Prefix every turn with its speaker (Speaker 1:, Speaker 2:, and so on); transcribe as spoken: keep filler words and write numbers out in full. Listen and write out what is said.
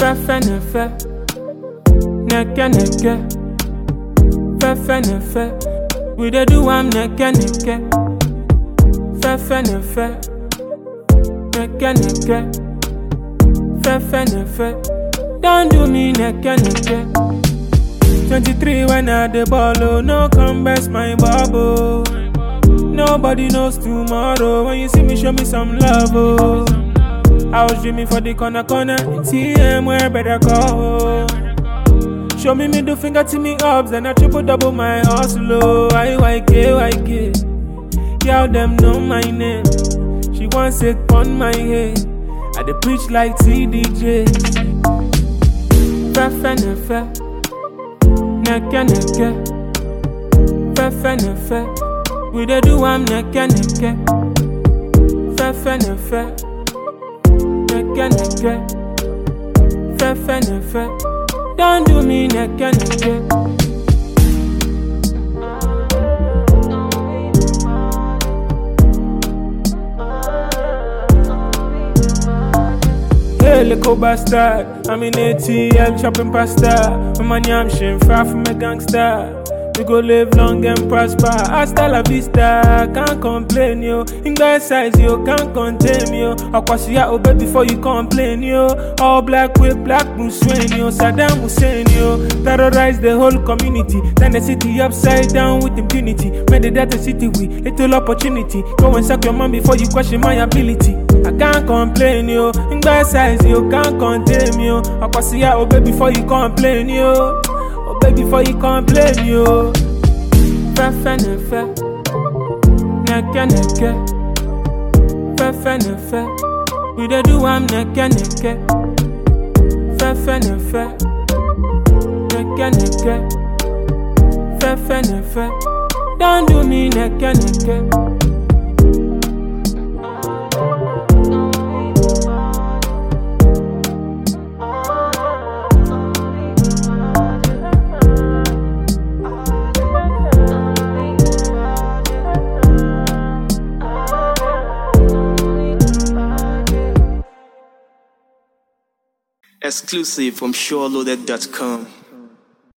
Speaker 1: Fefe nefe, neke neke. Fefe nefe, we dey do am neke neke. Fefe nefe, neke neke. Fefe nefe, don't do me neke neke. twenty-three when I dey ball, oh, no come best my bubble. Nobody knows tomorrow. When you see me, show me some love, oh. I was dreaming for the corner corner. T M where better go. Show me middle finger to me ups, then I triple double my hustle, oh. I Y K Y K. Girl, them know my name. She wants it on my head. I dey preach like T D J. Fefe nefe, neke neke. Fefe nefe, we dey do am neke neke. Fefe nefe, neke neke. Fefe nefe, don't do me neke neke. Hey, little bastard, I'm in A T L chopping pasta. My money I'm shame far from a gangster. We go live long and prosper. Hasta la vista, can't complain yo. In guy size yo, can't contain yo. Akwasiya obey before you complain yo. All black with black Muslim yo. Saddam Hussein yo. Terrorize the whole community. Turn the city upside down with impunity. Made the data city with little opportunity. Go and suck your mom before you question my ability. I can't complain yo. In guy size yo, can't contain yo. Akwasiya obey before you complain yo. Obey before you complain yo. Fefe nefe, neke neke. Fefe nefe, we dey do am neke neke. Fefe nefe, neke neke. Fefe nefe, don't do me neke neke.
Speaker 2: Exclusive from SureLoaded dot com.